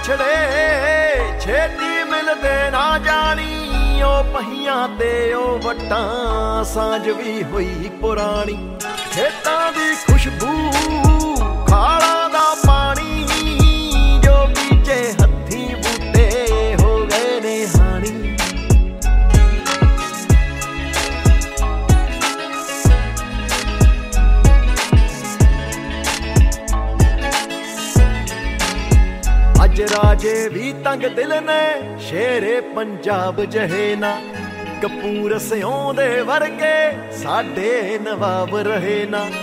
ਵਿਛੜੇ ਛੇਤੀ ਮਿਲਦੇ ਨਾ ਜਾਣੀ। ਉਹ ਪਹੀਆਂ ਤੇ ਉਹ ਵੱਟਾਂ ਸਾਂਝ ਵੀ ਹੋਈ ਪੁਰਾਣੀ। ਖੇਤਾਂ ਦੀ ਖੁਸ਼ਬੂ ਖਾਲਾਂ ਦਾ ਪਾਣੀ ਜੋ ਬੀਜੇ ਹੱਥੀਂ ਬੂਟੇ ਹੋ ਗਏ ਨੇ ਹਾਣੀ। ਅੱਜ ਰਾਜੇ ਵੀ ਤੰਗ ਦਿਲ ਨੇ ਸ਼ੇਰੇ ਪੰਜਾਬ ਜਹੇ ਨਾ। ਕਪੂਰ ਸਿਉਂ ਦੇ ਵਰਗੇ ਸਾਡੇ ਨਵਾਬ ਰਹੇ ਨਾ।